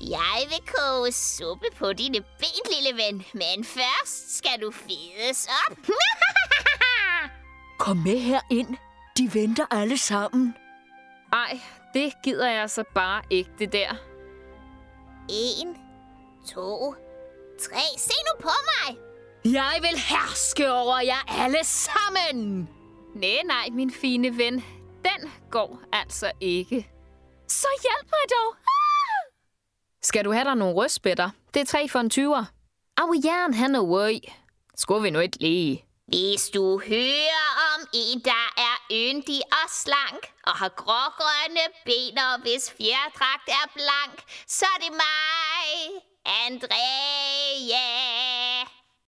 Jeg vil koge suppe på dine ben, lille ven. Men først skal du fedes op. Kom med herind. De venter alle sammen. Ej, det gider jeg så bare ikke, det der. 1, 2, 3. Se nu på mig. Jeg vil herske over jer alle sammen. Nej, min fine ven. Den går altså ikke. Så hjælp mig dog. Skal du have dig nogle rødspætter? Det er 3 for en 20'er. I will gerne have noget. Skulle vi nu ikke lige? Hvis du hører om en, der er yndig og slank, og har grågrønne ben, og hvis fjerdragt er blank, så er det mig, Andrea.